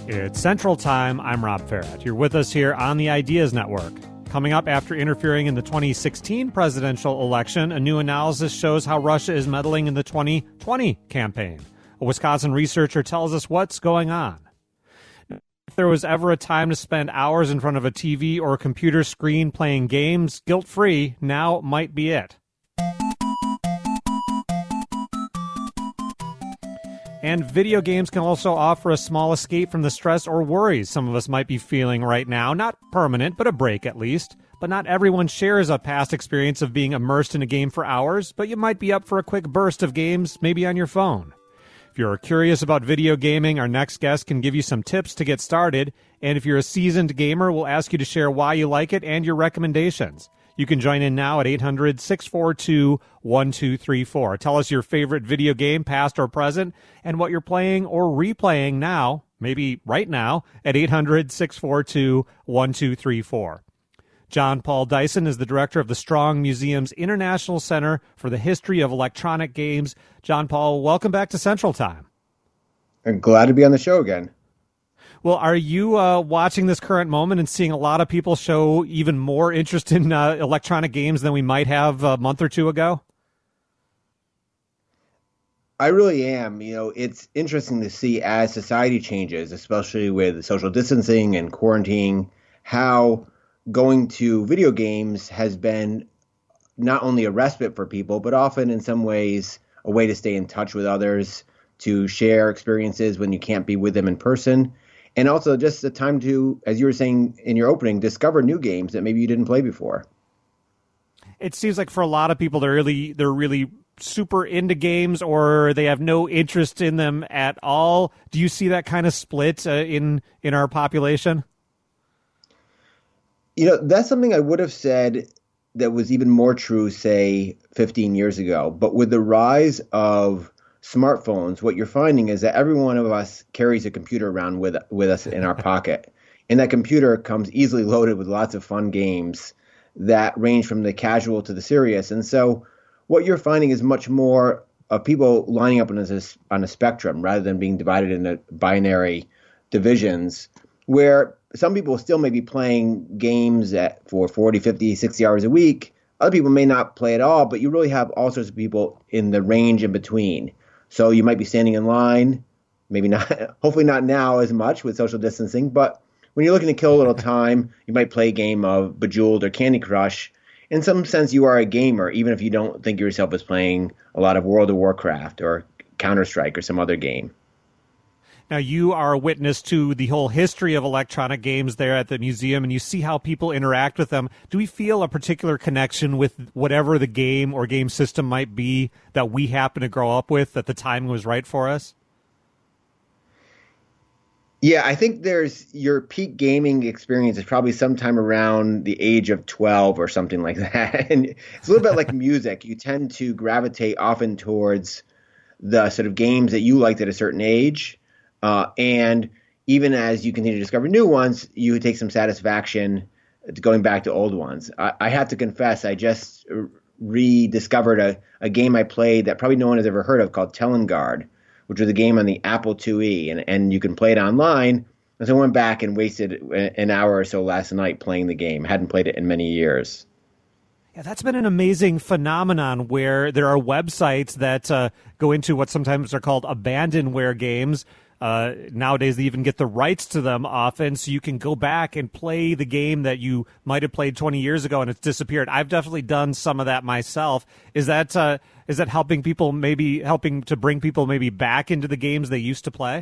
It's Central Time. I'm Rob Farrett. You're with us here on the Ideas Network. Coming up after interfering in the 2016 presidential election, a new analysis shows how Russia is meddling in the 2020 campaign. A Wisconsin researcher tells us what's going on. If there was ever a time to spend hours in front of a TV or a computer screen playing games guilt-free, now might be it. And video games can also offer a small escape from the stress or worries some of us might be feeling right now. Not permanent, but a break at least. But not everyone shares a past experience of being immersed in a game for hours, but you might be up for a quick burst of games, maybe on your phone. If you're curious about video gaming, our next guest can give you some tips to get started. And if you're a seasoned gamer, we'll ask you to share why you like it and your recommendations. You can join in now at 800-642-1234. Tell us your favorite video game, past or present, and what you're playing or replaying now, maybe right now, at 800-642-1234. John Paul Dyson is the director of the Strong Museum's International Center for the History of Electronic Games. John Paul, welcome back to Central Time. I'm glad to be on the show again. Well, are you watching this current moment and seeing a lot of people show even more interest in electronic games than we might have a month or two ago? I really am. You know, it's interesting to see as society changes, especially with social distancing and quarantine, how going to video games has been not only a respite for people, but often in some ways a way to stay in touch with others, to share experiences when you can't be with them in person. And also just a time to, as you were saying in your opening, discover new games that maybe you didn't play before. It seems like for a lot of people, they're really super into games, or they have no interest in them at all. Do you see that kind of split in our population? You know, that's something I would have said that was even more true, say, 15 years ago. But with the rise of smartphones, what you're finding is that every one of us carries a computer around with us in our pocket. And that computer comes easily loaded with lots of fun games that range from the casual to the serious. And so what you're finding is much more of people lining up on a spectrum rather than being divided into binary divisions, where some people still may be playing games for 40, 50, 60 hours a week. Other people may not play at all, but you really have all sorts of people in the range in between. So you might be standing in line, maybe not, hopefully not now as much with social distancing, but when you're looking to kill a little time, you might play a game of Bejeweled or Candy Crush. In some sense, you are a gamer, even if you don't think of yourself as playing a lot of World of Warcraft or Counter-Strike or some other game. Now, you are a witness to the whole history of electronic games there at the museum, and you see how people interact with them. Do we feel a particular connection with whatever the game or game system might be that we happen to grow up with, that the timing was right for us? Yeah, I think your peak gaming experience is probably sometime around the age of 12 or something like that. And it's a little bit like music. You tend to gravitate often towards the sort of games that you liked at a certain age. And even as you continue to discover new ones, you take some satisfaction going back to old ones. I have to confess, I just rediscovered a game I played that probably no one has ever heard of called Telengard, which was a game on the Apple IIe, and you can play it online. And so I went back and wasted an hour or so last night playing the game. I hadn't played it in many years. Yeah, that's been an amazing phenomenon where there are websites that go into what sometimes are called abandonware games. Nowadays, they even get the rights to them often, so you can go back and play the game that you might have played 20 years ago and it's disappeared. I've definitely done some of that myself. Is that helping people, maybe helping to bring people maybe back into the games they used to play?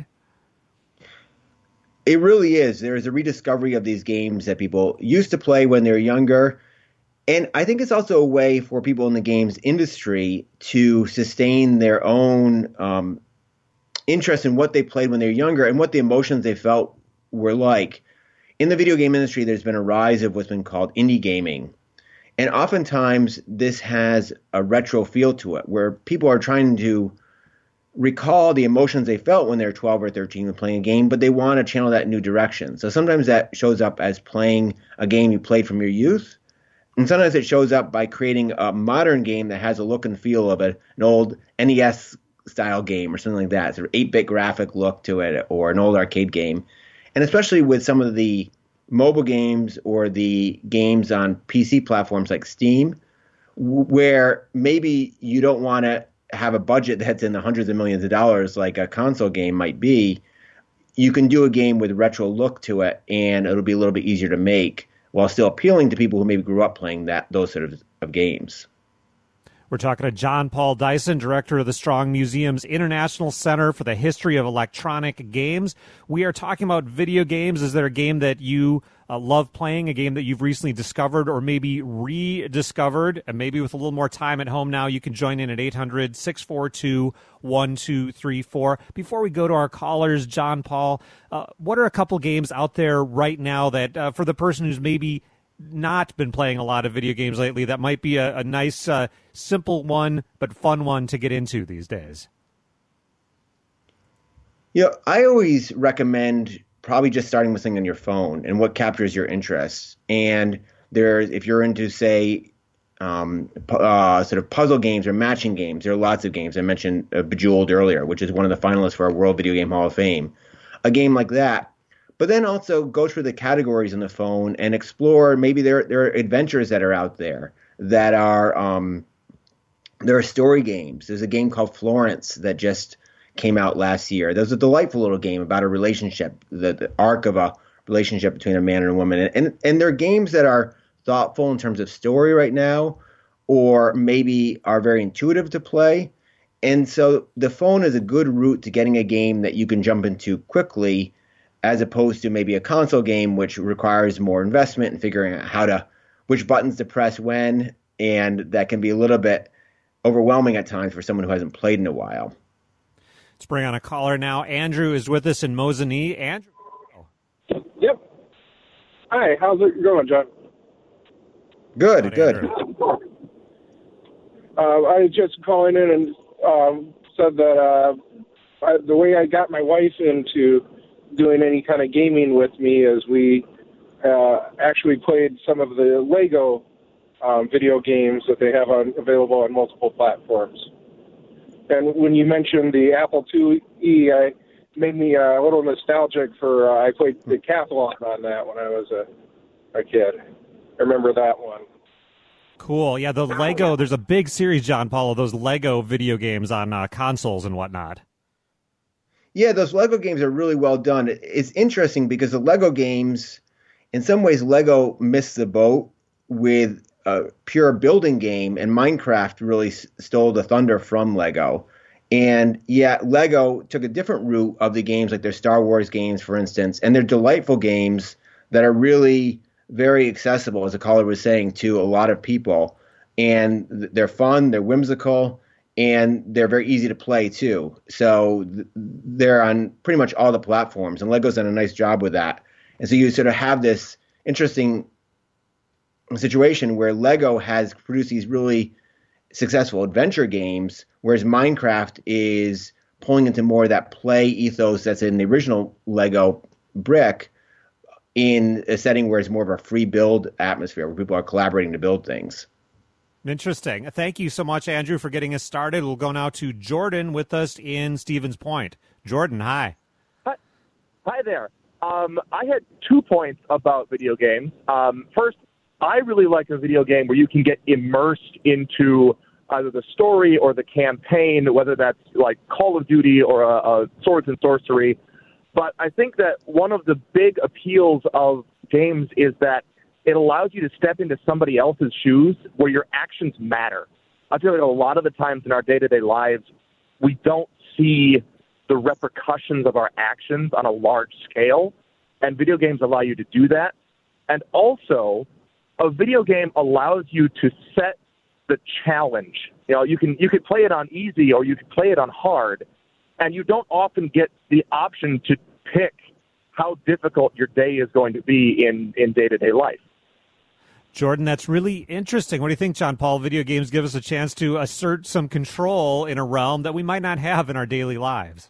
It really is. There is a rediscovery of these games that people used to play when they were younger. And I think it's also a way for people in the games industry to sustain their own interest in what they played when they were younger and what the emotions they felt were like. In the video game industry, there's been a rise of what's been called indie gaming. And oftentimes this has a retro feel to it, where people are trying to recall the emotions they felt when they were 12 or 13 when playing a game, but they want to channel that in new direction. So sometimes that shows up as playing a game you played from your youth. And sometimes it shows up by creating a modern game that has a look and feel of an old NES style game or something like that, sort of 8-bit graphic look to it, or an old arcade game. And especially with some of the mobile games or the games on PC platforms like Steam, where maybe you don't want to have a budget that's in the hundreds of millions of dollars like a console game might be, you can do a game with retro look to it, and it'll be a little bit easier to make while still appealing to people who maybe grew up playing those sort of games. We're talking to John Paul Dyson, director of the Strong Museum's International Center for the History of Electronic Games. We are talking about video games. Is there a game that you love playing, a game that you've recently discovered or maybe rediscovered? And maybe with a little more time at home now, you can join in at 800-642-1234. Before we go to our callers, John Paul, what are a couple games out there right now that for the person who's maybe not been playing a lot of video games lately, that might be a nice, simple one, but fun one to get into these days? I always recommend probably just starting with something on your phone and what captures your interest. And if you're into, say, sort of puzzle games or matching games, there are lots of games. I mentioned Bejeweled earlier, which is one of the finalists for our World Video Game Hall of Fame. A game like that. But then also go through the categories on the phone and explore. Maybe there are adventures that are out there that are there are story games. There's a game called Florence that just came out last year. There's a delightful little game about a relationship, the arc of a relationship between a man and a woman. And there are games that are thoughtful in terms of story right now, or maybe are very intuitive to play. And so the phone is a good route to getting a game that you can jump into quickly, as opposed to maybe a console game, which requires more investment in figuring out which buttons to press when, and that can be a little bit overwhelming at times for someone who hasn't played in a while. Let's bring on a caller now. Andrew is with us in Mosinee. Andrew. Yep. Hi, how's it going, John? Good. I was just calling in and said that the way I got my wife into doing any kind of gaming with me is we actually played some of the Lego video games that they have available on multiple platforms. And when you mentioned the Apple IIe, it made me a little nostalgic for, I played Decathlon on that when I was a kid. I remember that one. Cool. Yeah, the Lego, there's a big series, John Paul, of those Lego video games on consoles and whatnot. Yeah, those Lego games are really well done. It's interesting because the Lego games, in some ways, Lego missed the boat with a pure building game, and Minecraft really stole the thunder from Lego. And yet Lego took a different route of the games, like their Star Wars games, for instance, and they're delightful games that are really very accessible, as the caller was saying, to a lot of people. And they're fun, they're whimsical, and they're very easy to play, too. So they're on pretty much all the platforms, and Lego's done a nice job with that. And so you sort of have this interesting situation where Lego has produced these really successful adventure games, whereas Minecraft is pulling into more of that play ethos that's in the original Lego brick in a setting where it's more of a free build atmosphere, where people are collaborating to build things. Interesting. Thank you so much, Andrew, for getting us started. We'll go now to Jordan with us in Stevens Point. Jordan, hi. Hi there. I had 2 points about video games. First, I really like a video game where you can get immersed into either the story or the campaign, whether that's like Call of Duty or a Swords and Sorcery. But I think that one of the big appeals of games is that it allows you to step into somebody else's shoes where your actions matter. I feel like a lot of the times in our day-to-day lives, we don't see the repercussions of our actions on a large scale, and video games allow you to do that. And also, a video game allows you to set the challenge. You know, you could play it on easy or you could play it on hard, and you don't often get the option to pick how difficult your day is going to be in day-to-day life. Jordan, that's really interesting. What do you think, John Paul? Video games give us a chance to assert some control in a realm that we might not have in our daily lives.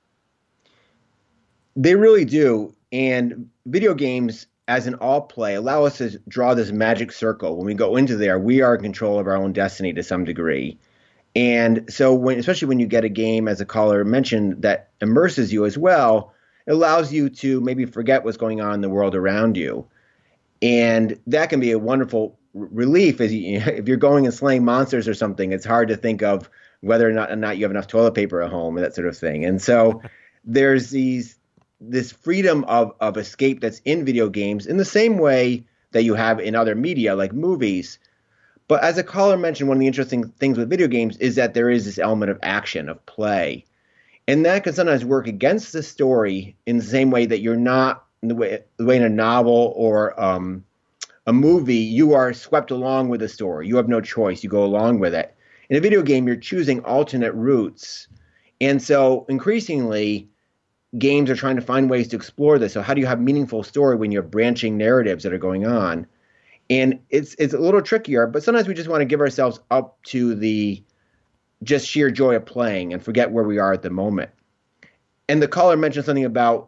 They really do. And video games, as in all play, allow us to draw this magic circle. When we go into there, we are in control of our own destiny to some degree. And so especially when you get a game, as a caller mentioned, that immerses you as well, it allows you to maybe forget what's going on in the world around you. And that can be a wonderful relief if you're going and slaying monsters or something. It's hard to think of whether or not you have enough toilet paper at home and that sort of thing. And so there's this freedom of escape that's in video games in the same way that you have in other media like movies. But as a caller mentioned, one of the interesting things with video games is that there is this element of action, of play. And that can sometimes work against the story in the same way that you're not, the way in a novel or a movie, you are swept along with the story. You have no choice. You go along with it. In a video game, you're choosing alternate routes. And so increasingly, games are trying to find ways to explore this. So how do you have meaningful story when you have branching narratives that are going on? And it's a little trickier, but sometimes we just want to give ourselves up to the just sheer joy of playing and forget where we are at the moment. And the caller mentioned something about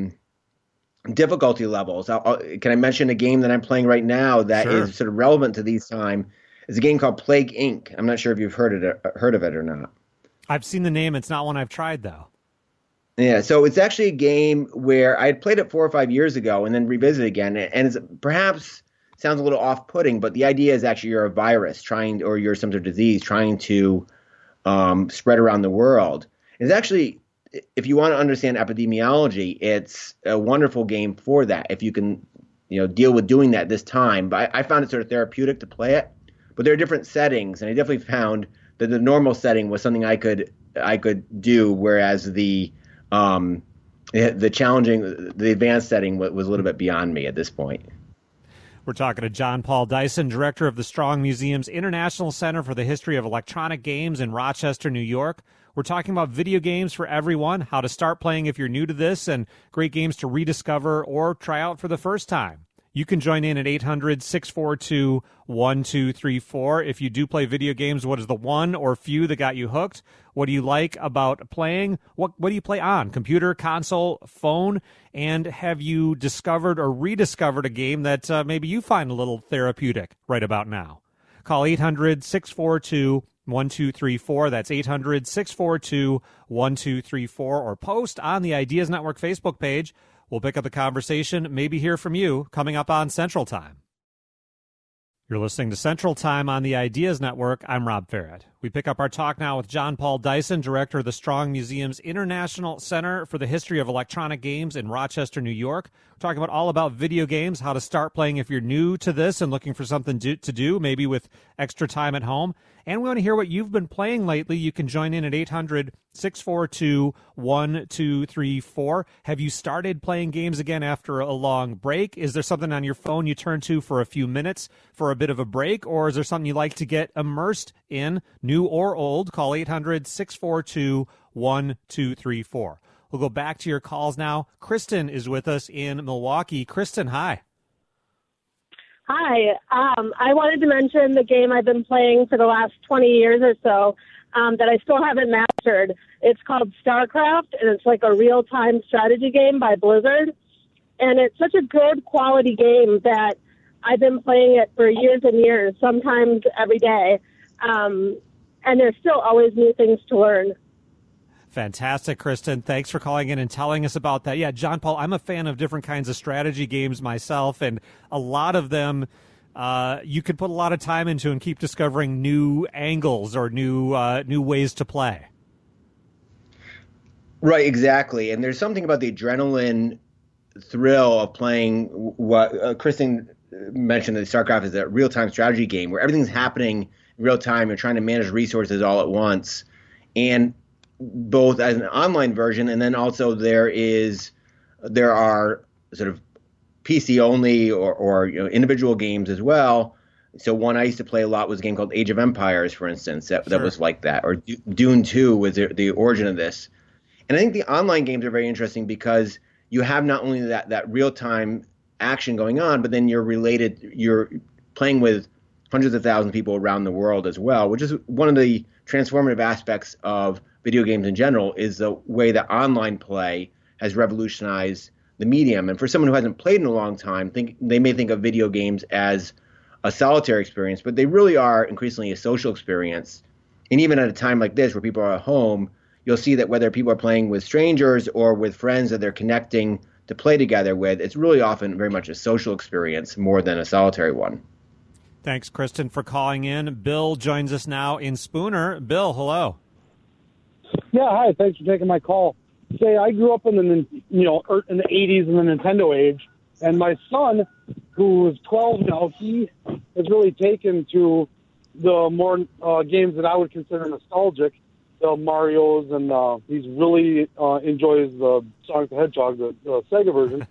difficulty levels. Can I mention a game that I'm playing right now that is sort of relevant to these time? It's a game called Plague Inc. I'm not sure if you've heard of it or not. I've seen the name. It's not one I've tried, though. Yeah, so it's actually a game where I had played it 4 or 5 years ago and then revisited again. And it's perhaps sounds a little off-putting, but the idea is actually you're a virus or you're some sort of disease trying to spread around the world. It's actually, if you want to understand epidemiology, it's a wonderful game for that. If you can, deal with doing that this time. But I found it sort of therapeutic to play it. But there are different settings, and I definitely found that the normal setting was something I could do, whereas the challenging, the advanced setting was a little bit beyond me at this point. We're talking to John Paul Dyson, director of the Strong Museum's International Center for the History of Electronic Games in Rochester, New York. We're talking about video games for everyone, how to start playing if you're new to this, and great games to rediscover or try out for the first time. You can join in at 800-642-1234. If you do play video games, what is the one or few that got you hooked? What do you like about playing? What do you play on? Computer, console, phone? And have you discovered or rediscovered a game that maybe you find a little therapeutic right about now? Call 800-642-1234. That's 800-642-1234. Or post on the Ideas Network Facebook page. We'll pick up the conversation, maybe hear from you, coming up on Central Time. You're listening to Central Time on the Ideas Network. I'm Rob Farrett. We pick up our talk now with John Paul Dyson, director of the Strong Museum's International Center for the History of Electronic Games in Rochester, New York. We're talking about all about video games, how to start playing if you're new to this and looking for something to do, maybe with extra time at home. And we want to hear what you've been playing lately. You can join in at 800-642-1234. Have you started playing games again after a long break? Is there something on your phone you turn to for a few minutes for a bit of a break? Or is there something you like to get immersed in, new or old? Call 800-642-1234. We'll go back to your calls now. Kristen is with us in Milwaukee. Kristen, hi. Hi. I wanted to mention the game I've been playing for the last 20 years or so that I still haven't mastered. It's called StarCraft, and it's like a real-time strategy game by Blizzard. And it's such a good quality game that I've been playing it for years and years, sometimes every day. And there's still always new things to learn. Fantastic, Kristen. Thanks for calling in and telling us about that. Yeah, John Paul, I'm a fan of different kinds of strategy games myself, and a lot of them you could put a lot of time into and keep discovering new angles or new ways to play. Right, exactly. And there's something about the adrenaline thrill of playing what Kristen mentioned, that StarCraft is a real-time strategy game where everything's happening in real time. You're trying to manage resources all at once. And both as an online version, and then also there are sort of PC only or individual games as well. So one I used to play a lot was a game called Age of Empires, for instance, that was like that. Or Dune 2 was the origin of this. And I think the online games are very interesting because you have not only that real-time action going on, but then you're playing with hundreds of thousands of people around the world as well, which is one of the transformative aspects of video games in general, is the way that online play has revolutionized the medium. And for someone who hasn't played in a long time, they may think of video games as a solitary experience, but they really are increasingly a social experience. And even at a time like this where people are at home, you'll see that whether people are playing with strangers or with friends that they're connecting to play together with, it's really often very much a social experience more than a solitary one. Thanks, Kristen, for calling in. Bill joins us now in Spooner. Bill, hello. Yeah, hi. Thanks for taking my call. Say, I grew up in the in the 80s in the Nintendo age, and my son, who is 12 now, he is really taken to the more games that I would consider nostalgic, the Marios, and he's really enjoys the Sonic the Hedgehog, the Sega version.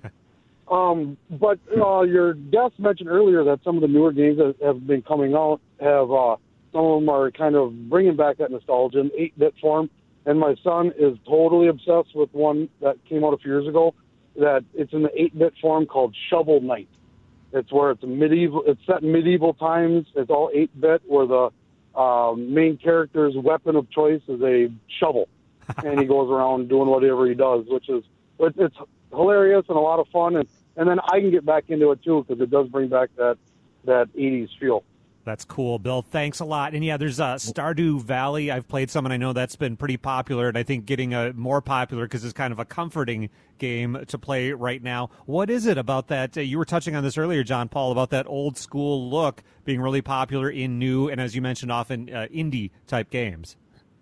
But your guest mentioned earlier that some of the newer games that have been coming out have some of them are kind of bringing back that nostalgia in 8-bit form. And my son is totally obsessed with one that came out a few years ago. That it's in the 8-bit form called Shovel Knight. It's where it's set in medieval times. It's all 8-bit, where the main character's weapon of choice is a shovel, and he goes around doing whatever he does, which is it's hilarious and a lot of fun. And then I can get back into it too because it does bring back that 80s feel. That's cool, Bill. Thanks a lot. And yeah, there's Stardew Valley. I've played some, and I know that's been pretty popular, and I think getting more popular because it's kind of a comforting game to play right now. What is it about that? You were touching on this earlier, John Paul, about that old school look being really popular in new, and as you mentioned, often indie-type games.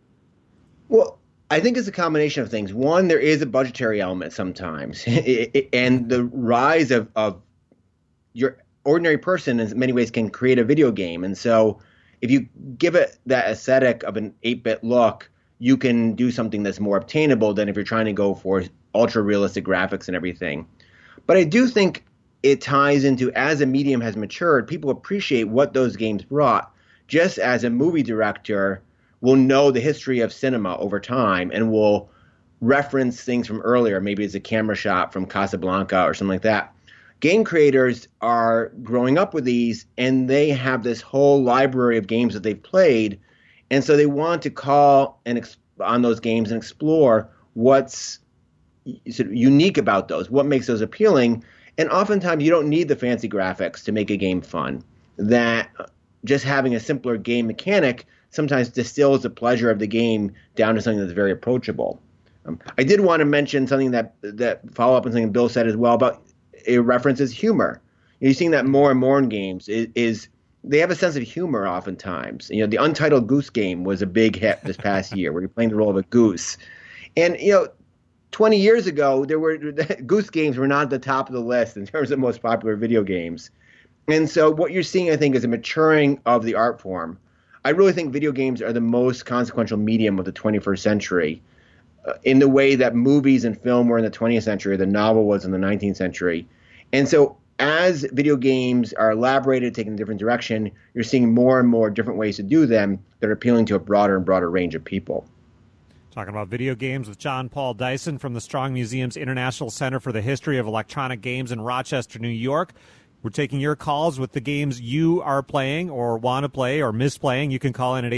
Well, I think it's a combination of things. One, there is a budgetary element sometimes, and the rise of your ordinary person in many ways can create a video game. And so if you give it that aesthetic of an 8-bit look, you can do something that's more obtainable than if you're trying to go for ultra realistic graphics and everything. But I do think it ties into, as a medium has matured, people appreciate what those games brought, just as a movie director will know the history of cinema over time and will reference things from earlier. Maybe it's a camera shot from Casablanca or something like that. Game creators are growing up with these, and they have this whole library of games that they've played, and so they want to call on those games and explore what's sort of unique about those, what makes those appealing. And oftentimes you don't need the fancy graphics to make a game fun. That just having a simpler game mechanic sometimes distills the pleasure of the game down to something that's very approachable. I did want to mention something that follow up on something Bill said as well about it references humor. You're seeing that more and more in games. Is they have a sense of humor oftentimes. The Untitled Goose Game was a big hit this past year, where you're playing the role of a goose. And 20 years ago, goose games were not at the top of the list in terms of most popular video games. And so what you're seeing, I think, is a maturing of the art form. I really think video games are the most consequential medium of the 21st century. In the way that movies and film were in the 20th century, the novel was in the 19th century. And so as video games are elaborated, taking a different direction, you're seeing more and more different ways to do them that are appealing to a broader and broader range of people. Talking about video games with John Paul Dyson from the Strong Museum's International Center for the History of Electronic Games in Rochester, New York. We're taking your calls with the games you are playing or want to play or miss playing. You can call in at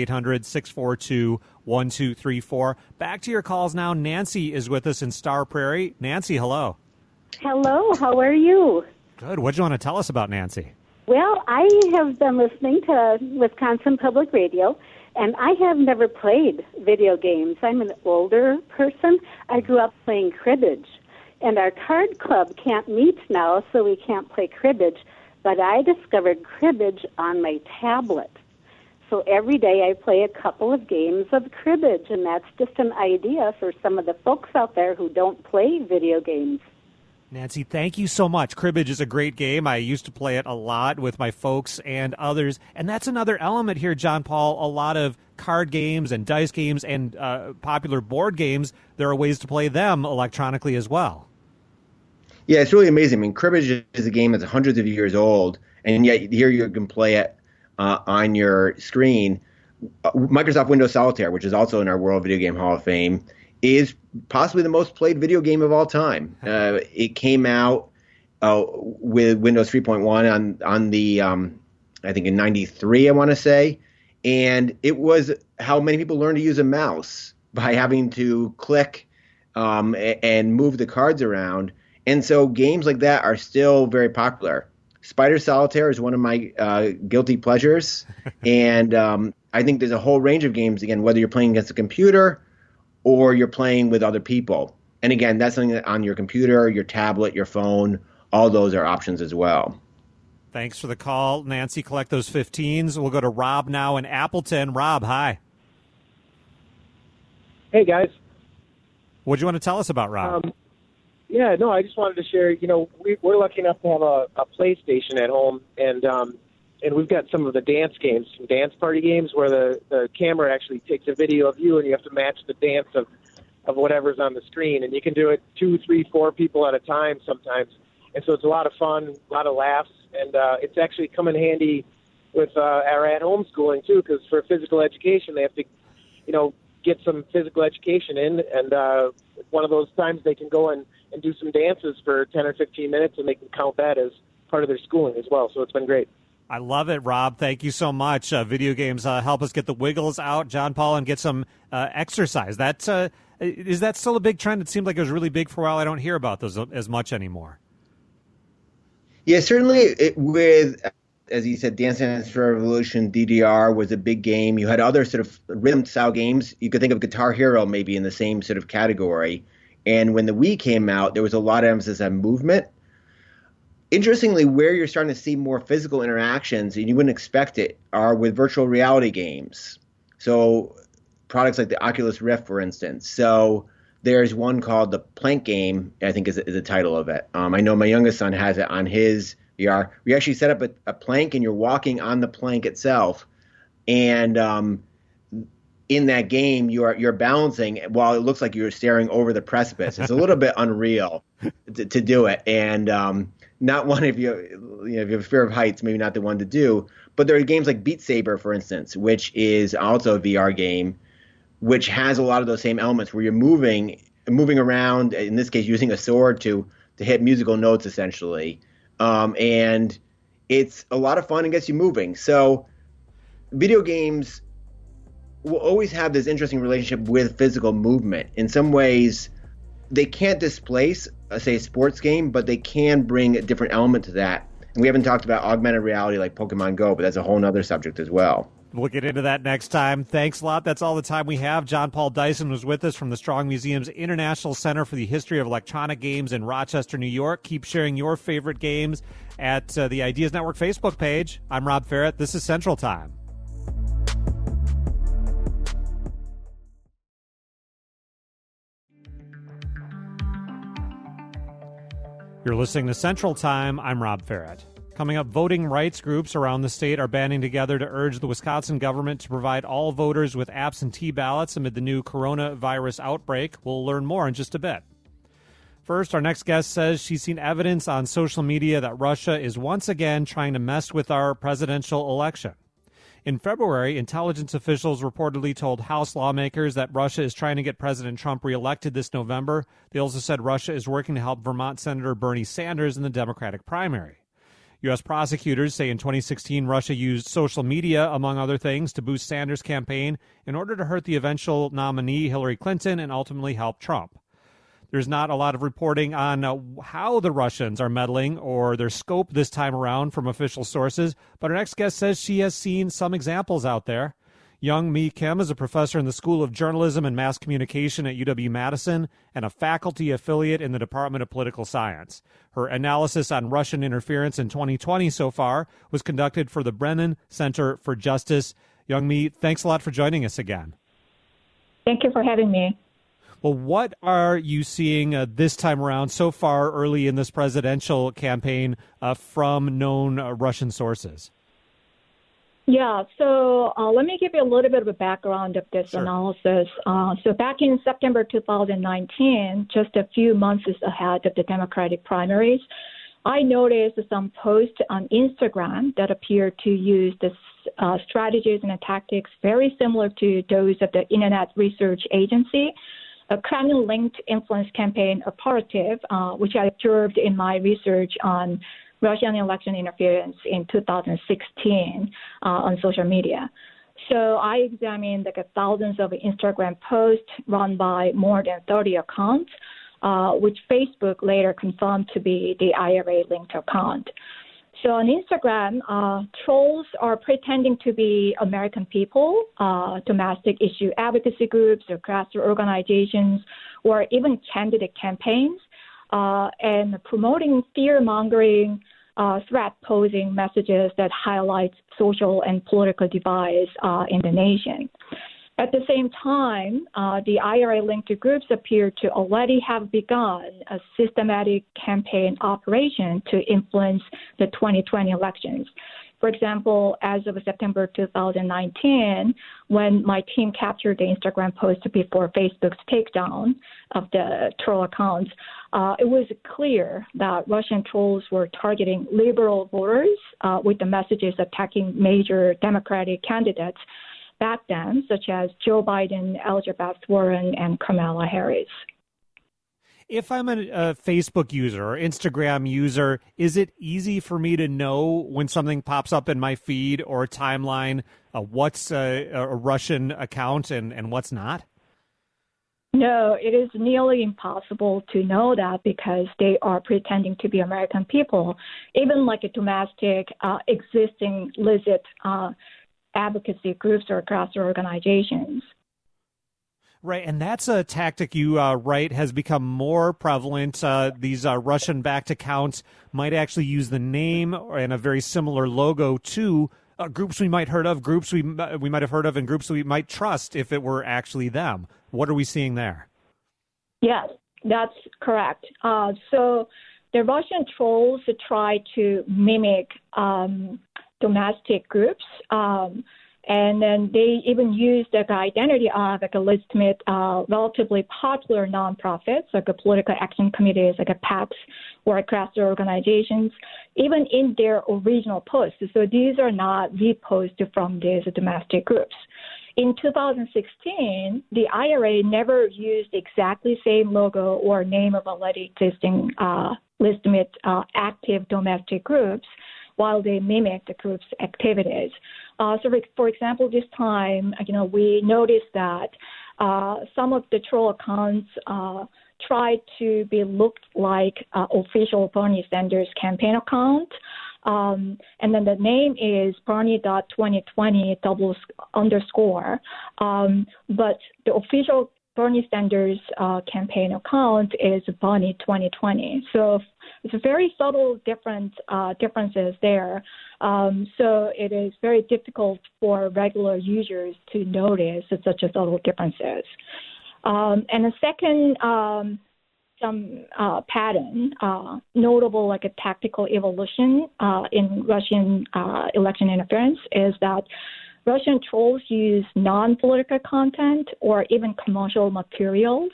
800-642-1234. Back to your calls now. Nancy is with us in Star Prairie. Nancy, hello. Hello, how are you? Good. What do you want to tell us about Nancy? Well, I have been listening to Wisconsin Public Radio, and I have never played video games. I'm an older person. I grew up playing cribbage. And our card club can't meet now, so we can't play cribbage. But I discovered cribbage on my tablet. So every day I play a couple of games of cribbage, and that's just an idea for some of the folks out there who don't play video games. Nancy, thank you so much. Cribbage is a great game. I used to play it a lot with my folks and others. And that's another element here, John Paul. A lot of card games and dice games and popular board games, there are ways to play them electronically as well. Yeah, it's really amazing. I mean, cribbage is a game that's hundreds of years old, and yet here you can play it on your screen. Microsoft Windows Solitaire, which is also in our World Video Game Hall of Fame, is possibly the most played video game of all time. It came out with Windows 3.1 on the, I think in 93, I want to say. And it was how many people learned to use a mouse, by having to click and move the cards around. And so games like that are still very popular. Spider Solitaire is one of my guilty pleasures. And I think there's a whole range of games, again, whether you're playing against a computer or you're playing with other people. And again, that's something that on your computer, your tablet, your phone, all those are options as well. Thanks for the call, Nancy. Collect those 15s. We'll go to Rob now in Appleton. Rob, hi. Hey, guys. What do you want to tell us about Rob? I just wanted to share, we're lucky enough to have a PlayStation at home, and we've got some of the dance games, some dance party games where the camera actually takes a video of you and you have to match the dance of whatever's on the screen. And you can do it 2, 3, 4 people at a time sometimes. And so it's a lot of fun, a lot of laughs, and it's actually come in handy with our at-home schooling, too, because for physical education, they have to, get some physical education in, and one of those times they can go and do some dances for 10 or 15 minutes, and they can count that as part of their schooling as well. So it's been great. I love it, Rob. Thank you so much. Video games help us get the wiggles out, John Paul, and get some exercise. Is that still a big trend? It seemed like it was really big for a while. I don't hear about those as much anymore. Yeah, certainly with, as you said, Dance Dance Revolution, DDR was a big game. You had other sort of rhythm-style games. You could think of Guitar Hero maybe in the same sort of category. And when the Wii came out, there was a lot of emphasis on movement. Interestingly, where you're starting to see more physical interactions, and you wouldn't expect it, are with virtual reality games. So products like the Oculus Rift, for instance. So there's one called the Plank Game, I think is the title of it. I know my youngest son has it on his VR. We actually set up a plank, and you're walking on the plank itself. And in that game, you're balancing while it looks like you're staring over the precipice. It's a little bit unreal to do it. And not one if you have a fear of heights, maybe not the one to do. But there are games like Beat Saber, for instance, which is also a VR game, which has a lot of those same elements where you're moving around, in this case using a sword to hit musical notes essentially. And it's a lot of fun and gets you moving. So video games will always have this interesting relationship with physical movement. In some ways, they can't displace, say, a sports game, but they can bring a different element to that. And we haven't talked about augmented reality like Pokemon Go, but that's a whole other subject as well. We'll get into that next time. Thanks a lot. That's all the time we have. John Paul Dyson was with us from the Strong Museum's International Center for the History of Electronic Games in Rochester, New York. Keep sharing your favorite games at the Ideas Network Facebook page. I'm Rob Ferret. This is Central Time. You're listening to Central Time. I'm Rob Ferret. Coming up, voting rights groups around the state are banding together to urge the Wisconsin government to provide all voters with absentee ballots amid the new coronavirus outbreak. We'll learn more in just a bit. First, our next guest says she's seen evidence on social media that Russia is once again trying to mess with our presidential election. In February, intelligence officials reportedly told House lawmakers that Russia is trying to get President Trump reelected this November. They also said Russia is working to help Vermont Senator Bernie Sanders in the Democratic primary. U.S. prosecutors say in 2016, Russia used social media, among other things, to boost Sanders' campaign in order to hurt the eventual nominee Hillary Clinton and ultimately help Trump. There's not a lot of reporting on how the Russians are meddling or their scope this time around from official sources, but our next guest says she has seen some examples out there. Young Mi Kim is a professor in the School of Journalism and Mass Communication at UW-Madison and a faculty affiliate in the Department of Political Science. Her analysis on Russian interference in 2020 so far was conducted for the Brennan Center for Justice. Young Mi, thanks a lot for joining us again. Thank you for having me. Well, what are you seeing this time around so far early in this presidential campaign from known Russian sources? Yeah, so let me give you a little bit of a background of this analysis. So back in September 2019, just a few months ahead of the Democratic primaries, I noticed some posts on Instagram that appeared to use the strategies and tactics very similar to those of the Internet Research Agency, a Kremlin-linked influence campaign operative, which I observed in my research on Russian election interference in 2016 on social media. So I examined thousands of Instagram posts run by more than 30 accounts, which Facebook later confirmed to be the IRA-linked account. So on Instagram, trolls are pretending to be American people, domestic issue advocacy groups or grassroots organizations, or even candidate campaigns, and promoting fear-mongering, threat-posing messages that highlight social and political divides in the nation. At the same time, the IRA-linked groups appear to already have begun a systematic campaign operation to influence the 2020 elections. For example, as of September 2019, when my team captured the Instagram post before Facebook's takedown of the troll accounts, it was clear that Russian trolls were targeting liberal voters with the messages attacking major Democratic candidates back then, such as Joe Biden, Elizabeth Warren, and Kamala Harris. If I'm a Facebook user or Instagram user, is it easy for me to know when something pops up in my feed or timeline what's a Russian account and what's not? No, it is nearly impossible to know that because they are pretending to be American people, even like a domestic existing legit advocacy groups or grassroots organizations. Right, and that's a tactic you write has become more prevalent. These Russian-backed accounts might actually use the name and a very similar logo to groups we might heard of, groups we might have heard of, and groups we might trust if it were actually them. What are we seeing there? Yes, that's correct. So the Russian trolls try to mimic domestic groups, and then they even use the identity of like a legitimate, relatively popular nonprofits, like a political action committees, like a PACs or grassroots organizations, even in their original posts. So these are not reposts from these domestic groups. In 2016, the IRA never used exactly same logo or name of already existing legitimate active domestic groups, while they mimic the group's activities. So, for example, this time, we noticed that some of the troll accounts tried to be looked like official Bernie Sanders campaign account. And then the name is Bernie.2020 _. But the official Bernie Sanders campaign account is Bernie 2020. So it's a very subtle differences there. So it is very difficult for regular users to notice such a subtle differences. And the second pattern, notable like a tactical evolution in Russian election interference, is that Russian trolls use non-political content or even commercial materials.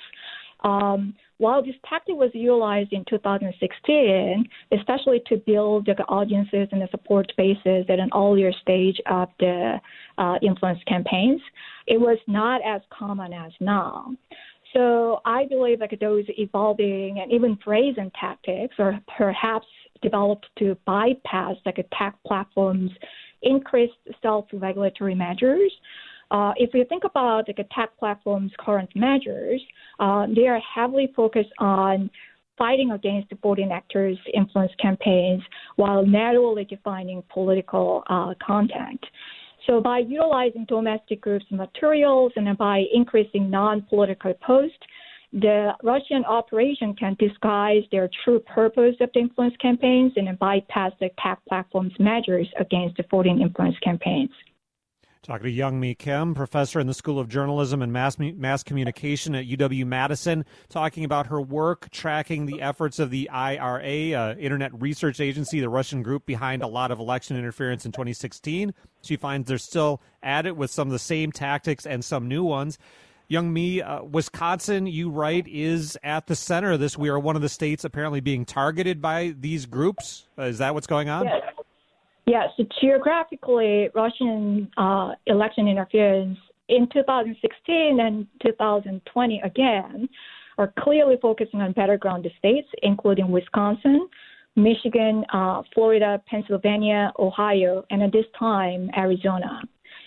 While this tactic was utilized in 2016, especially to build the audiences and the support bases at an earlier stage of the influence campaigns, it was not as common as now. So I believe like those evolving and even brazen tactics are perhaps developed to bypass like attack platforms' increased self-regulatory measures. If you think about the attack platform's current measures, they are heavily focused on fighting against voting actors' influence campaigns while narrowly defining political content. So by utilizing domestic groups' materials and by increasing non-political posts, the Russian operation can disguise their true purpose of the influence campaigns and then bypass the attack platform's measures against the voting influence campaigns. Talking to Youngmi Kim, professor in the School of Journalism and Mass Communication at UW-Madison, talking about her work tracking the efforts of the IRA, Internet Research Agency, the Russian group behind a lot of election interference in 2016. She finds they're still at it with some of the same tactics and some new ones. Youngmi, Wisconsin, you write, is at the center of this. We are one of the states apparently being targeted by these groups. Is that what's going on? Yes. Yes, geographically, Russian election interference in 2016 and 2020 again are clearly focusing on battleground states, including Wisconsin, Michigan, Florida, Pennsylvania, Ohio, and at this time, Arizona.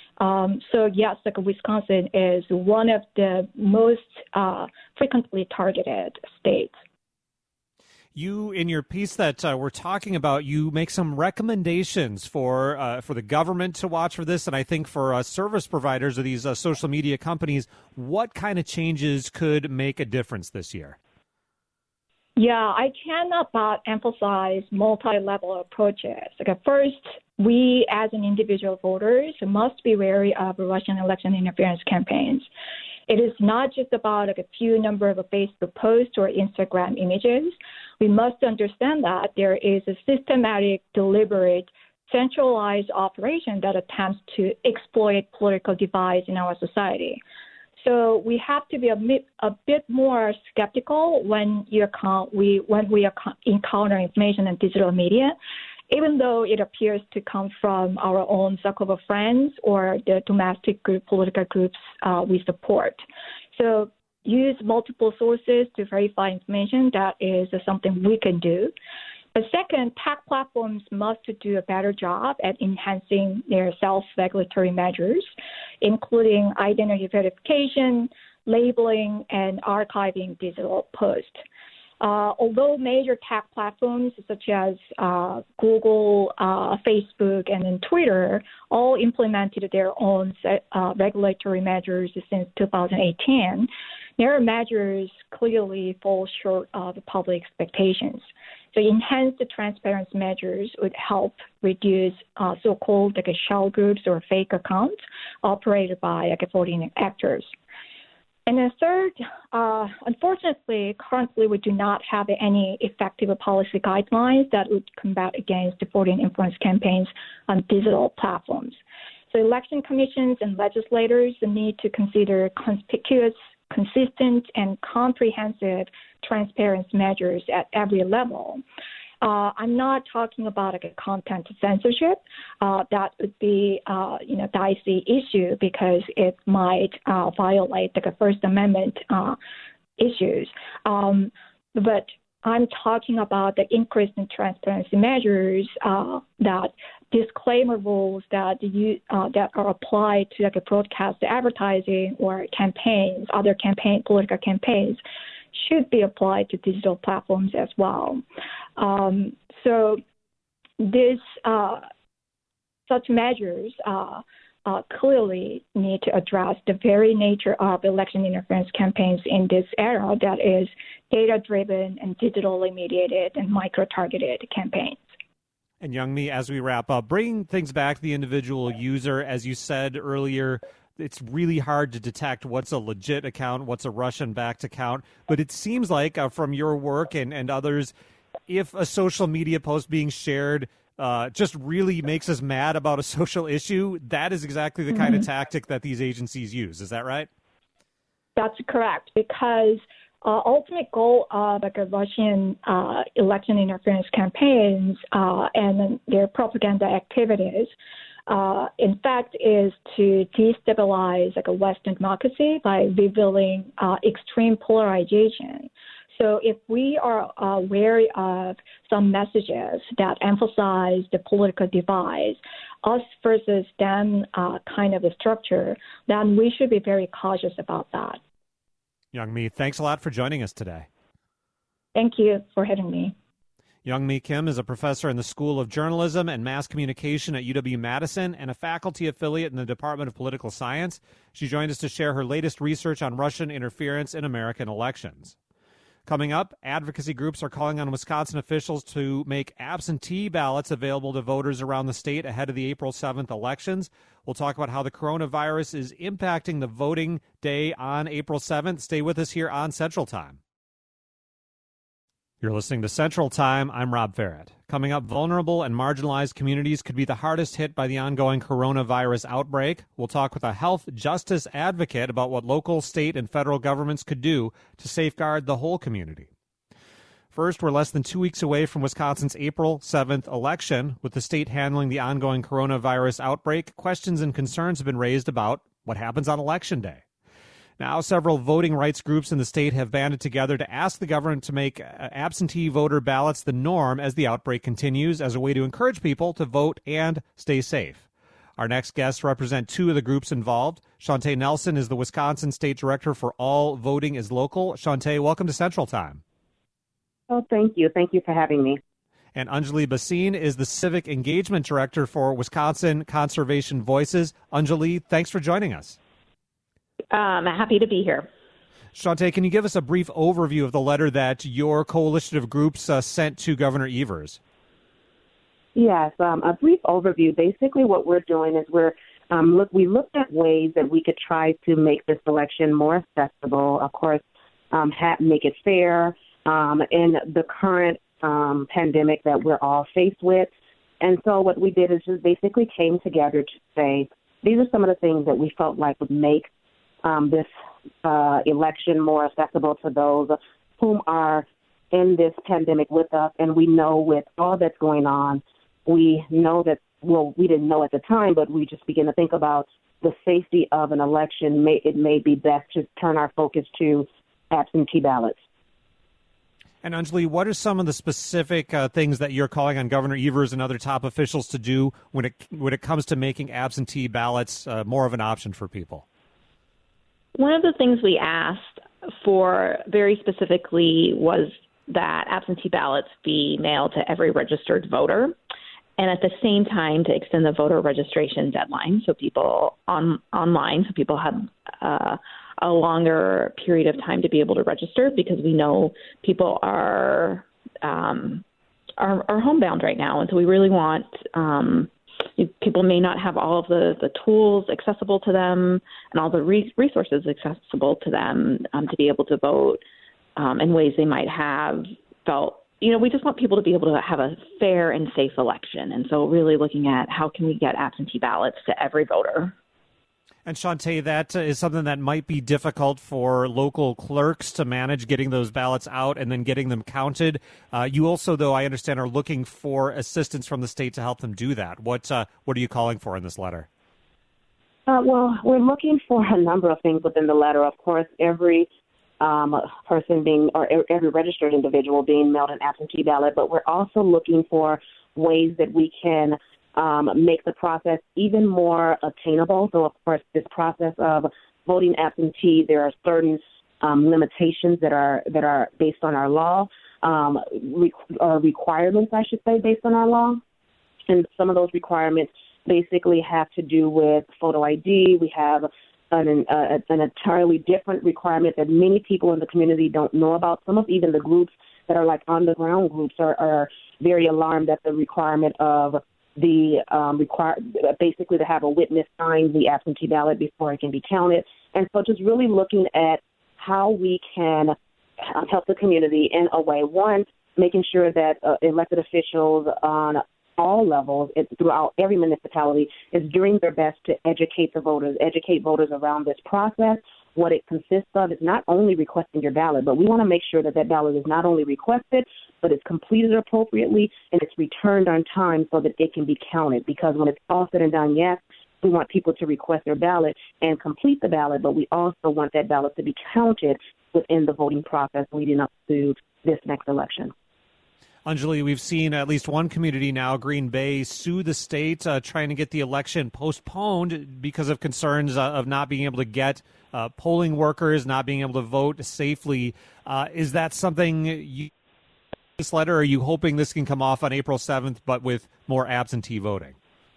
So yes, like Wisconsin is one of the most frequently targeted states. You, in your piece that we're talking about, you make some recommendations for the government to watch for this, and I think for service providers of these social media companies, what kind of changes could make a difference this year? Yeah, I cannot but emphasize multi-level approaches. First, we as an individual voters must be wary of Russian election interference campaigns. It is not just about a few number of Facebook posts or Instagram images. We must understand that there is a systematic, deliberate, centralized operation that attempts to exploit political divides in our society. So we have to be a bit more skeptical when we encounter information in digital media, even though it appears to come from our own circle of friends or the domestic political groups we support. So use multiple sources to verify information. That is something we can do. But second, tech platforms must do a better job at enhancing their self-regulatory measures, including identity verification, labeling, and archiving digital posts. Although major tech platforms such as Google, Facebook, and then Twitter all implemented their own regulatory measures since 2018, their measures clearly fall short of public expectations. So enhanced transparency measures would help reduce so-called shell groups or fake accounts operated by foreign actors. And then third, unfortunately, currently we do not have any effective policy guidelines that would combat against foreign influence campaigns on digital platforms. So election commissions and legislators need to consider conspicuous, consistent, and comprehensive transparency measures at every level. I'm not talking about content censorship. That would be, dicey issue because it might violate the First Amendment issues. But I'm talking about the increase in transparency measures that disclaimer rules that are applied to broadcast advertising or campaigns, other political campaigns, should be applied to digital platforms as well. So such measures clearly need to address the very nature of election interference campaigns in this era that is data-driven and digitally mediated and micro-targeted campaigns. And Youngmi, as we wrap up, bringing things back to the individual user, as you said earlier, it's really hard to detect what's a legit account, what's a Russian-backed account. But it seems like from your work and others, if a social media post being shared just really makes us mad about a social issue, that is exactly the kind of tactic that these agencies use. Is that right? That's correct, because ultimate goal of Russian election interference campaigns and their propaganda activities, in fact, is to destabilize Western democracy by revealing extreme polarization. So if we are wary of some messages that emphasize the political divide, us versus them kind of a structure, then we should be very cautious about that. Youngmi, thanks a lot for joining us today. Thank you for having me. Youngmi Kim is a professor in the School of Journalism and Mass Communication at UW-Madison and a faculty affiliate in the Department of Political Science. She joined us to share her latest research on Russian interference in American elections. Coming up, advocacy groups are calling on Wisconsin officials to make absentee ballots available to voters around the state ahead of the April 7th elections. We'll talk about how the coronavirus is impacting the voting day on April 7th. Stay with us here on Central Time. You're listening to Central Time. I'm Rob Farrett. Coming up, vulnerable and marginalized communities could be the hardest hit by the ongoing coronavirus outbreak. We'll talk with a health justice advocate about what local, state, and federal governments could do to safeguard the whole community. First, we're less than 2 weeks away from Wisconsin's April 7th election. With the state handling the ongoing coronavirus outbreak, questions and concerns have been raised about what happens on Election Day. Now, several voting rights groups in the state have banded together to ask the government to make absentee voter ballots the norm as the outbreak continues, as a way to encourage people to vote and stay safe. Our next guests represent two of the groups involved. Shantae Nelson is the Wisconsin State Director for All Voting is Local. Shantae, welcome to Central Time. Oh, thank you. Thank you for having me. And Anjali Basine is the Civic Engagement Director for Wisconsin Conservation Voices. Anjali, thanks for joining us. Happy to be here. Shante, can you give us a brief overview of the letter that your coalition of groups sent to Governor Evers? Yes, a brief overview. Basically, what we're doing is we looked at ways that we could try to make this election more accessible. Of course, make it fair in the current pandemic that we're all faced with. And so what we did is just basically came together to say these are some of the things that we felt like would make this election more accessible to those whom are in this pandemic with us. And we know with all that's going on, we know that, well, we didn't know at the time, but we just begin to think about the safety of an election. It may be best to turn our focus to absentee ballots. And Anjali, what are some of the specific things that you're calling on Governor Evers and other top officials to do when it comes to making absentee ballots more of an option for people? One of the things we asked for very specifically was that absentee ballots be mailed to every registered voter, and at the same time to extend the voter registration deadline so people online, so people have a longer period of time to be able to register, because we know people are homebound right now, and so we really want people may not have all of the tools accessible to them and all the resources accessible to them to be able to vote in ways they might have felt. We just want people to be able to have a fair and safe election. And so really looking at how can we get absentee ballots to every voter. And Shante, that is something that might be difficult for local clerks to manage, getting those ballots out and then getting them counted. You also, though, I understand, are looking for assistance from the state to help them do that. What are you calling for in this letter? Well, we're looking for a number of things within the letter. Of course, every person every registered individual being mailed an absentee ballot, but we're also looking for ways that we can make the process even more attainable. So, of course, this process of voting absentee, there are certain limitations that are based on our law, requirements, I should say, based on our law. And some of those requirements basically have to do with photo ID. We have an entirely different requirement that many people in the community don't know about. Some of even the groups that are like on-the-ground groups are very alarmed at the requirement of basically to have a witness sign the absentee ballot before it can be counted. And so just really looking at how we can help the community in a way. One, making sure that elected officials on all levels throughout every municipality is doing their best to educate voters around this process. What it consists of is not only requesting your ballot, but we want to make sure that ballot is not only requested, but it's completed appropriately and it's returned on time so that it can be counted. Because when it's all said and done, yes, we want people to request their ballot and complete the ballot, but we also want that ballot to be counted within the voting process leading up to this next election. Anjali, we've seen at least one community now, Green Bay, sue the state trying to get the election postponed because of concerns of not being able to get polling workers, not being able to vote safely. Is that something this letter, or are you hoping this can come off on April 7th, but with more absentee voting?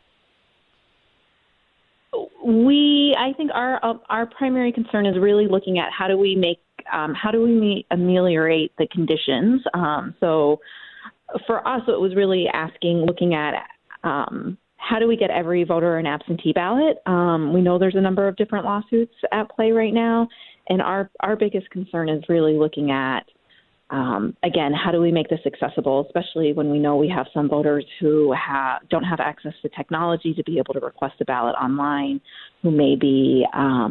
I think our primary concern is really looking at how do we ameliorate the conditions. So for us, it was really looking at how do we get every voter an absentee ballot. We know there's a number of different lawsuits at play right now, and our biggest concern is really looking at, again, how do we make this accessible, especially when we know we have some voters who don't have access to technology to be able to request a ballot online, who may be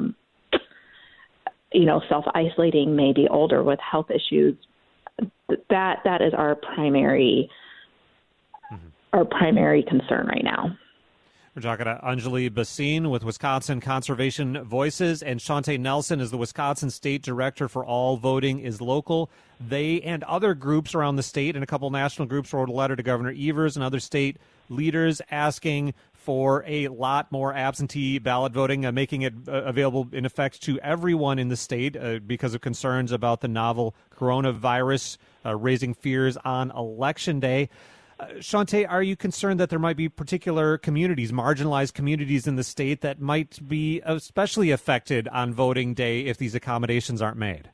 self-isolating, may be older with health issues. That is our primary concern right now. We're talking to Anjali Bhasin with Wisconsin Conservation Voices, and Shantae Nelson is the Wisconsin State Director for All Voting is Local. They and other groups around the state and a couple national groups wrote a letter to Governor Evers and other state leaders asking for a lot more absentee ballot voting, making it available in effect to everyone in the state because of concerns about the novel coronavirus raising fears on Election Day. Shantae, are you concerned that there might be particular communities, marginalized communities in the state that might be especially affected on voting day if these accommodations aren't made?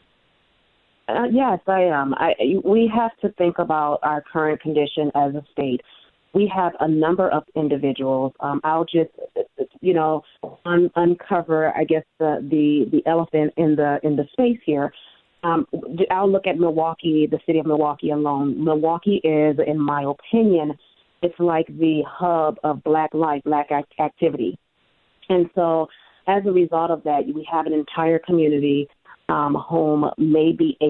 Yes, I am. We have to think about our current condition as a state. We have a number of individuals. I'll just, uncover, I guess, the elephant in the space here. I'll look at Milwaukee, the city of Milwaukee alone. Milwaukee is, in my opinion, it's like the hub of Black life, Black activity. And so as a result of that, we have an entire community who may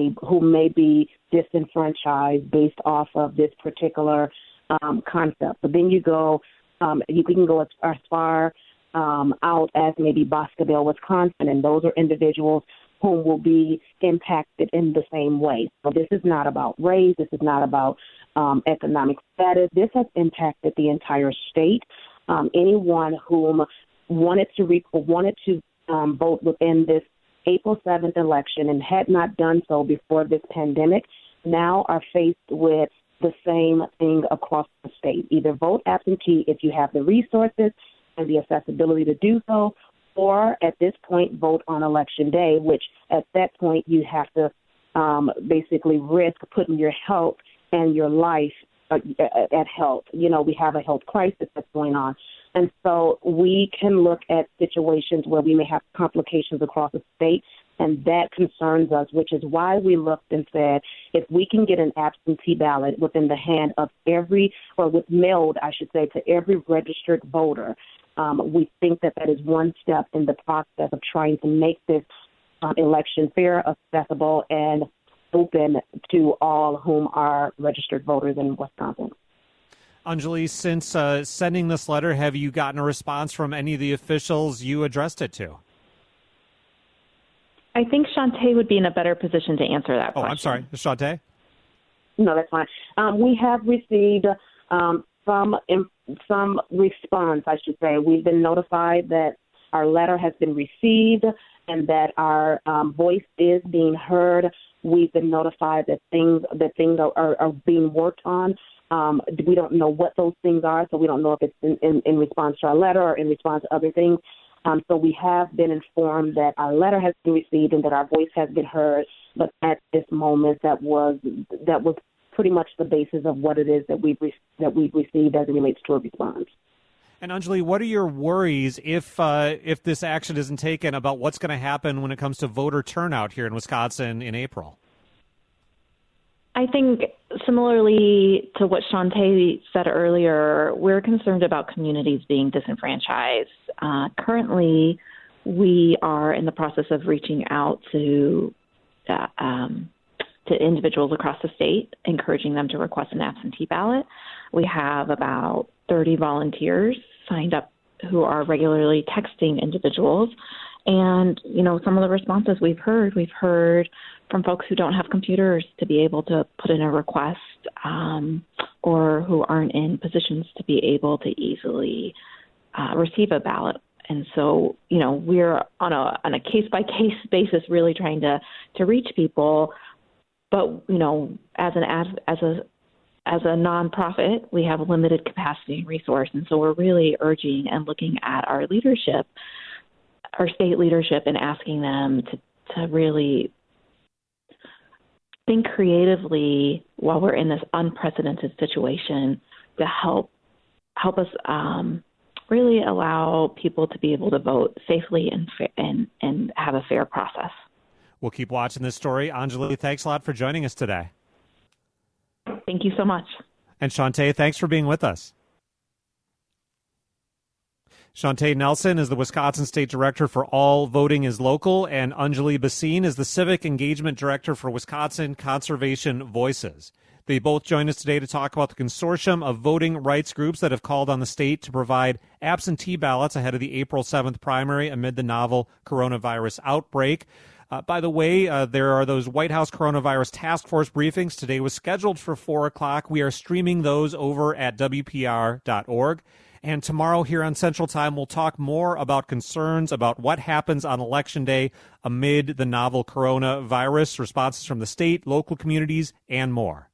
be disenfranchised based off of this particular concept. But then you can go as far out as maybe Boscoville, Wisconsin, and those are individuals who will be impacted in the same way. So this is not about race. This is not about economic status. This has impacted the entire state. Anyone whom wanted to vote within this April 7th election and had not done so before this pandemic now are faced with the same thing across the state. Either vote absentee if you have the resources and the accessibility to do so, or at this point, vote on Election Day, which at that point you have to basically risk putting your health and your life at health. We have a health crisis that's going on. And so we can look at situations where we may have complications across the state, and that concerns us, which is why we looked and said, if we can get an absentee ballot within the hand of mailed, I should say, to every registered voter, we think that is one step in the process of trying to make this election fair, accessible, and open to all whom are registered voters in Wisconsin. Anjali, since sending this letter, have you gotten a response from any of the officials you addressed it to? I think Shantae would be in a better position to answer that question. Oh, I'm sorry. Shantae? No, that's fine. We have received some response, I should say. We've been notified that our letter has been received and that our voice is being heard. We've been notified that things are being worked on. We don't know what those things are, so we don't know if it's in response to our letter or in response to other things. So we have been informed that our letter has been received and that our voice has been heard. But at this moment, that was pretty much the basis of what it is that we've received as it relates to a response. And Anjali, what are your worries if this action isn't taken about what's going to happen when it comes to voter turnout here in Wisconsin in April? I think similarly to what Shantae said earlier, we're concerned about communities being disenfranchised. Currently, we are in the process of reaching out to individuals across the state, encouraging them to request an absentee ballot. We have about 30 volunteers signed up who are regularly texting individuals. And, some of the responses we've heard from folks who don't have computers to be able to put in a request or who aren't in positions to be able to easily receive a ballot. And so, we're on a case-by-case basis really trying to reach people. But, as a nonprofit, we have a limited capacity and resource. And so we're really urging and looking at our leadership, our state leadership, and asking them to really think creatively while we're in this unprecedented situation to help us really allow people to be able to vote safely and have a fair process. We'll keep watching this story. Anjali, thanks a lot for joining us today. Thank you so much. And Shantae, thanks for being with us. Shantae Nelson is the Wisconsin State Director for All Voting is Local, and Anjali Basine is the Civic Engagement Director for Wisconsin Conservation Voices. They both join us today to talk about the consortium of voting rights groups that have called on the state to provide absentee ballots ahead of the April 7th primary amid the novel coronavirus outbreak. By the way, there are those White House coronavirus task force briefings. Today was scheduled for 4 o'clock. We are streaming those over at WPR.org. And tomorrow here on Central Time, we'll talk more about concerns about what happens on Election Day amid the novel coronavirus, responses from the state, local communities, and more.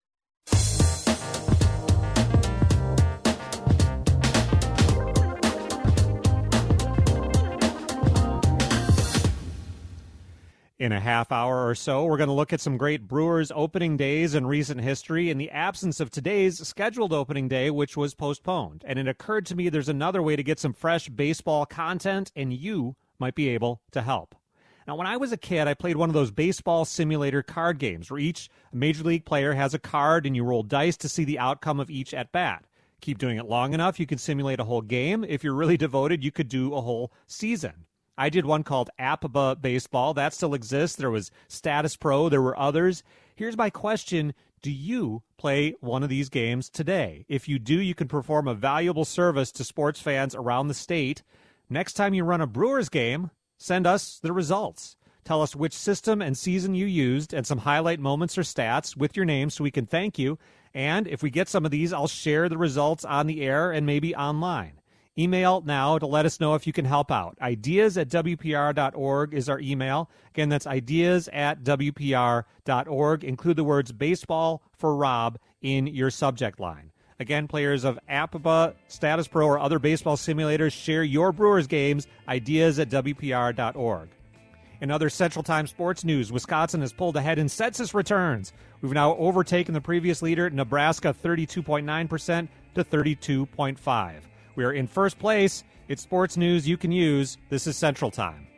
In a half hour or so, we're going to look at some great Brewers opening days in recent history in the absence of today's scheduled opening day, which was postponed. And it occurred to me there's another way to get some fresh baseball content, and you might be able to help. Now, when I was a kid, I played one of those baseball simulator card games where each major league player has a card and you roll dice to see the outcome of each at-bat. Keep doing it long enough, you can simulate a whole game. If you're really devoted, you could do a whole season. I did one called APBA Baseball. That still exists. There was Status Pro. There were others. Here's my question. Do you play one of these games today? If you do, you can perform a valuable service to sports fans around the state. Next time you run a Brewers game, send us the results. Tell us which system and season you used and some highlight moments or stats with your name so we can thank you. And if we get some of these, I'll share the results on the air and maybe online. Email now to let us know if you can help out. ideas@WPR.org is our email. Again, that's ideas@WPR.org. Include the words baseball for Rob in your subject line. Again, players of APBA, Status Pro, or other baseball simulators, share your Brewers games, ideas@WPR.org. In other Central Time sports news, Wisconsin has pulled ahead in census returns. We've now overtaken the previous leader, Nebraska, 32.9% to 32.5%. We are in first place. It's sports news you can use. This is Central Time.